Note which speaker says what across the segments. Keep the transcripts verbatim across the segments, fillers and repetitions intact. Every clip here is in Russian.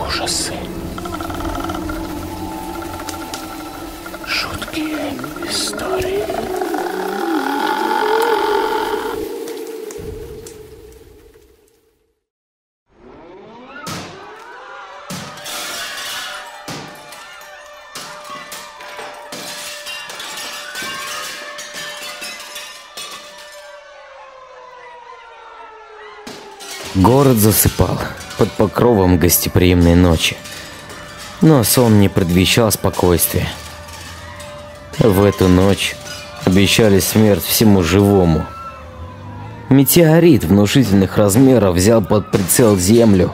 Speaker 1: Ужасы. Жуткие истории.
Speaker 2: Город засыпал под покровом гостеприимной ночи, но сон не предвещал спокойствия. В эту ночь обещали смерть всему живому. Метеорит внушительных размеров взял под прицел Землю.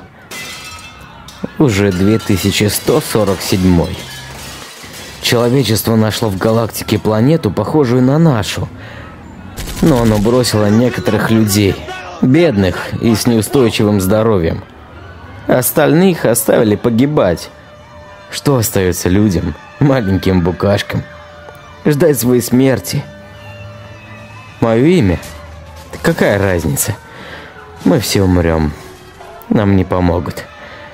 Speaker 2: Уже две тысячи сто сорок седьмой. Человечество нашло в галактике планету, похожую на нашу, но оно бросило некоторых людей, бедных и с неустойчивым здоровьем. Остальных оставили погибать. Что остается людям, маленьким букашкам? Ждать своей смерти. Мое имя? Какая разница? Мы все умрем. Нам не помогут.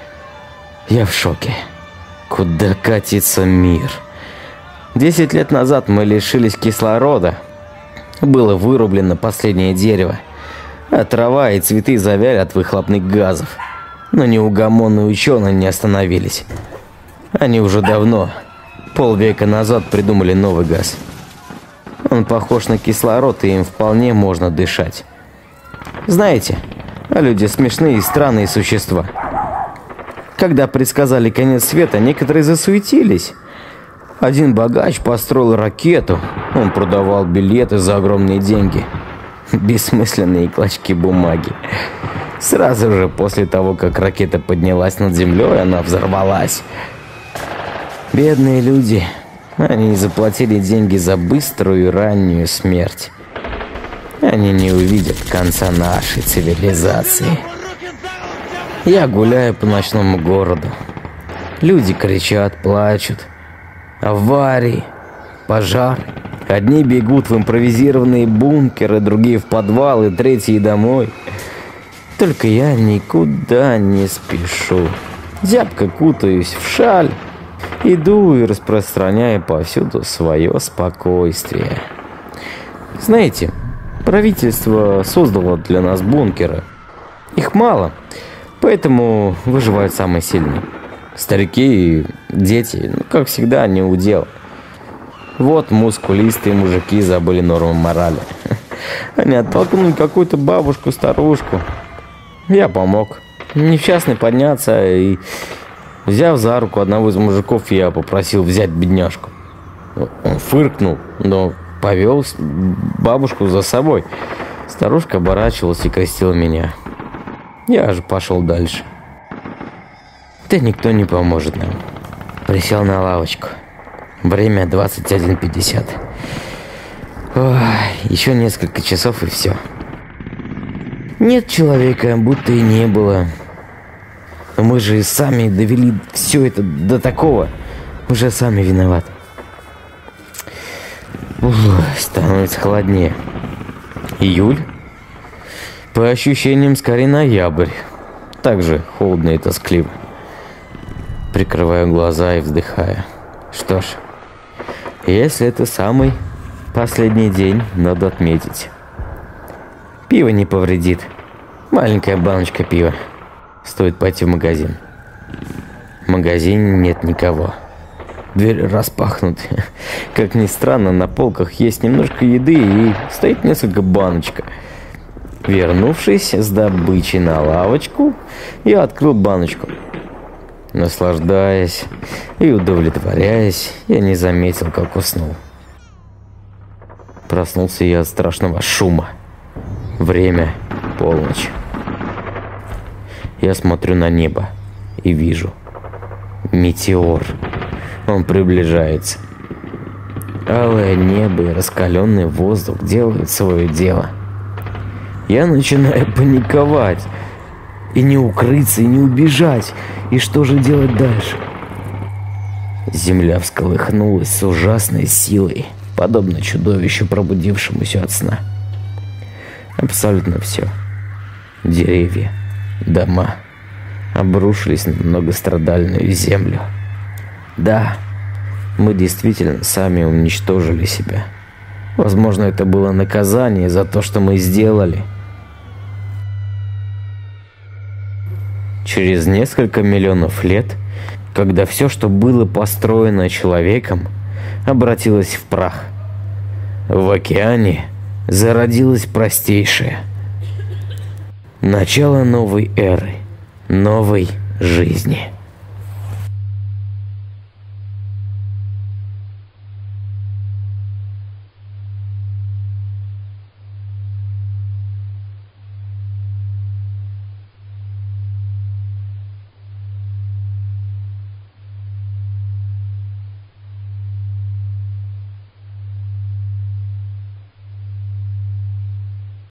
Speaker 2: Я в шоке. Куда катится мир? Десять лет назад мы лишились кислорода. Было вырублено последнее дерево. А трава и цветы завяли от выхлопных газов. Но неугомонные ученые не остановились. Они уже давно, полвека назад, придумали новый газ. Он похож на кислород, и им вполне можно дышать. Знаете, люди смешные и странные существа. Когда предсказали конец света, некоторые засуетились. Один богач построил ракету. Он продавал билеты за огромные деньги. Бессмысленные клочки бумаги. Сразу же после того, как ракета поднялась над землей, она взорвалась. Бедные люди. Они заплатили деньги за быструю и раннюю смерть. Они не увидят конца нашей цивилизации. Я гуляю по ночному городу. Люди кричат, плачут. Аварии, пожары. Одни бегут в импровизированные бункеры, другие в подвалы, третьи домой. Только я никуда не спешу. Зябко кутаюсь в шаль, иду и распространяю повсюду свое спокойствие. Знаете, правительство создало для нас бункеры. Их мало, поэтому выживают самые сильные. Старики и дети, ну, как всегда, не удел. Вот мускулистые мужики забыли норму морали. Они оттолкнули какую-то бабушку-старушку. Я помог. Несчастный подняться и, взяв за руку одного из мужиков, я попросил взять бедняжку. Он фыркнул, но повел бабушку за собой. Старушка оборачивалась и крестила меня. Я же пошел дальше. Да никто не поможет нам. Присел на лавочку. Время двадцать один пятьдесят. Ой, еще несколько часов и все. Нет человека, будто и не было. Но мы же и сами довели все это до такого. Уже сами виноваты. Ух, становится холоднее. Июль? По ощущениям, скорее ноябрь. Так же холодно и тоскливо. Прикрываю глаза и вздыхаю. Что ж, если это самый последний день, надо отметить. Пиво не повредит. Маленькая баночка пива. Стоит пойти в магазин. В магазине нет никого. Двери распахнуты. Как ни странно, на полках есть немножко еды и стоит несколько баночек. Вернувшись с добычей на лавочку, я открыл баночку. Наслаждаясь и удовлетворяясь, я не заметил, как уснул. Проснулся я от страшного шума. Время полночь. Я смотрю на небо и вижу метеор. Он приближается. Алое небо и раскаленный воздух делают свое дело. Я начинаю паниковать. И не укрыться, и не убежать. И что же делать дальше? Земля всколыхнулась с ужасной силой, подобно чудовищу, пробудившемуся от сна. Абсолютно все. Деревья, дома, обрушились на многострадальную землю. Да, мы действительно сами уничтожили себя. Возможно, это было наказание за то, что мы сделали. Через несколько миллионов лет, когда все, что было построено человеком, обратилось в прах, в океане зародилось простейшее. Начало новой эры, новой жизни.